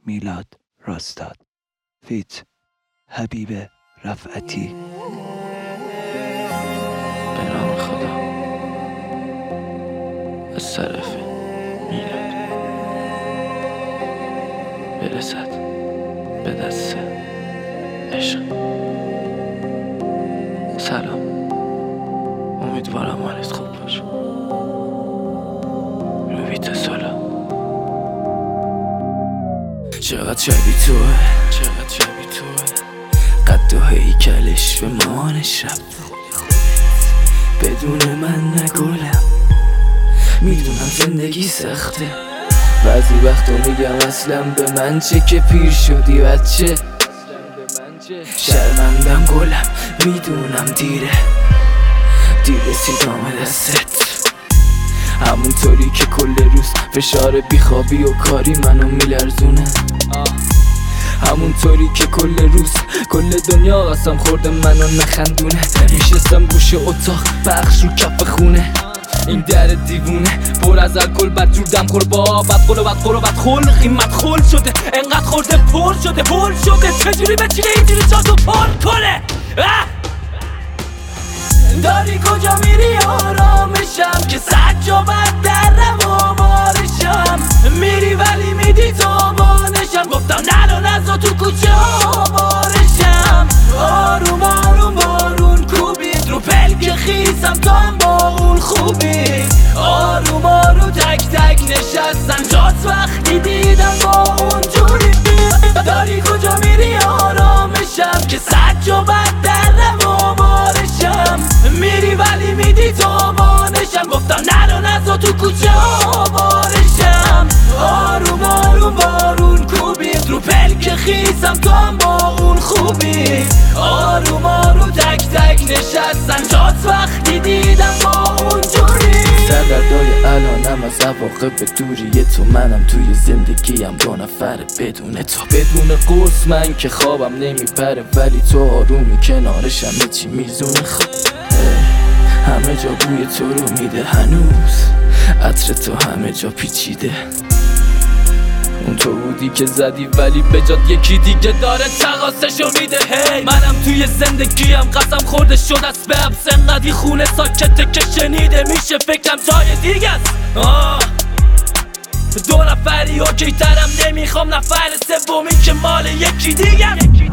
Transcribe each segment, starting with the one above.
میلاد راستاد فیت حبیب رفعتی. به نام خدا. از طرف میلاد برسد به دست عشق. سلام، امیدوارم حالت خوب باشه. رویت سالا چقدر شبیه توه، چقدر شبیه توه، قد و هیکلش به مامان شب. بدون من نگلم، میدونم زندگی سخته. بعضی وقتا میگم اصلا به من چه که پیر شدی بچه. شرمندم گلم، میدونم دیره رسیدم دستت. همونطوری که کل روز فشار بیخوابی و کاری منو میلرزونه. همونطوری که کل روز کل دنیا قسم خورده منو نخندونه. میشستم گوشه اتاق پخش رو کف خونه. این در دیوونه پر از الکل، بد جور دم خور با بدخل و بدخور و بدخل. قیمت خل شده انقدر خورده پر شده پر شده. چجوری بچینه اینجوری جاتو پر کنه؟ داری کجا میری آرامشم که سجابت در روامارشم. میری ولی میدی تابانشم. گفتم نرو نزا تو کوچه آوارشم. آروم آروم بارون کوبید رو پلک خیسم تا هم با اون خوبی. آروم آروم تک تک نشستم جات وقتی دیدم با اون جوری. داری کجا میری آرامشم که سجابت در روامارشم. میری ولی میدی تابانشم. گفتم نرو نزا تو کوچه آوارشم. آروم آروم بارون کوبید رو پلک خیسم تا هم با اون خوبی. آروم آروم تک تک نشستم جات وقتی دیدم با اون جوری. سردردای الانم از عواقب دوری تو. منم توی زندگیم دو نفر بدون تو. بدون قرص من که خوابم نمیپره، ولی تو آرومی کنارشم چی میزونه. همه جا بوی تو رو میده هنوز، عطر تو همه جا پیچیده. اون تو بودی که زدی ولی به جات یکی دیگه داره تقاسشو میده. هی منم توی زندگیم قسم خورده شد از به حبس. انقدی خونه ساکته که شنیده میشه فکرم جای دیگه است. دو نفری اوکی ترم، نمیخوام نفر سومی که مال یکی دیگه.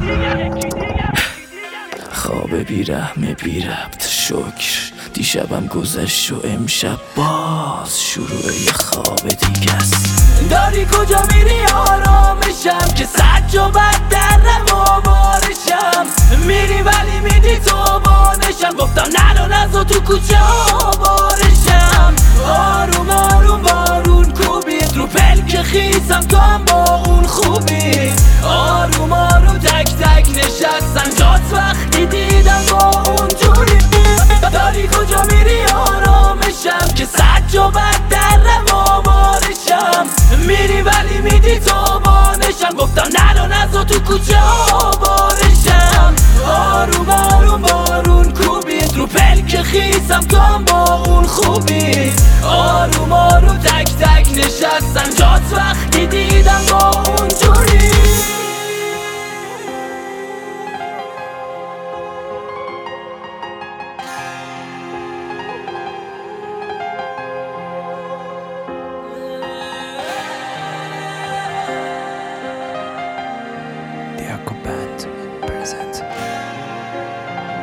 خواب بیرحم بی ربط شکر دیشبم گذشت و امشب باز شروع یه خواب دیگه است. داری کجا میری آرامشم که سجابت در روامارشم. میری ولی میدی تابانشم. گفتم نرو نزا تو کوچه آوارشم. آروم آروم بارون کوبید رو پلک خیسم تا هم با اون خوبی. آروم آروم تک تک نشستم جات وقتی دیدم با اون جوری. داری کجا میری آرامشم که سجابت در روامارشم. میری ولی میدی تابانشم. گفتم نرو نزا تو کوچه آوارشم. آروم آروم بارون کوبید رو پلک خیسم تا هم با اون خوبی. آروم آروم تک تک نشستم جات وقتی دیدم با اون جوری.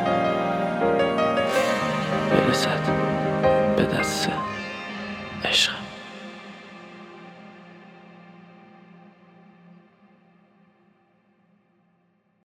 برسد به دست عشق.